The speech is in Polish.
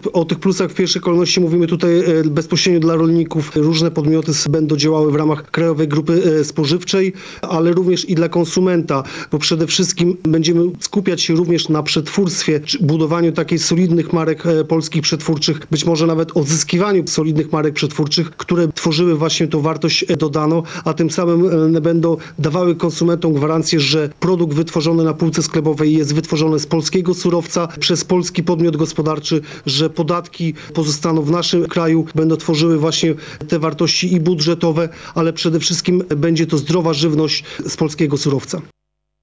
O tych plusach w pierwszej kolejności mówimy tutaj bezpośrednio dla rolników. Różne podmioty będą działały w ramach Krajowej Grupy Spożywczej, ale również i dla konsumenta, bo przede wszystkim będziemy skupiać się również na przetwórstwie, budowaniu takich solidnych marek polskich przetwórczych, być może nawet odzyskiwaniu solidnych marek przetwórczych, które tworzyły właśnie tą wartość dodaną, a tym samym będą dawały konsumentom gwarancję, że produkt wytworzony na półce sklepowej jest wytworzony z polskiego surowca, przez polski podmiot gospodarczy, że podatki pozostaną w naszym kraju, będą tworzyły właśnie te wartości i budżetowe, ale przede wszystkim będzie to zdrowa żywność z polskiego surowca.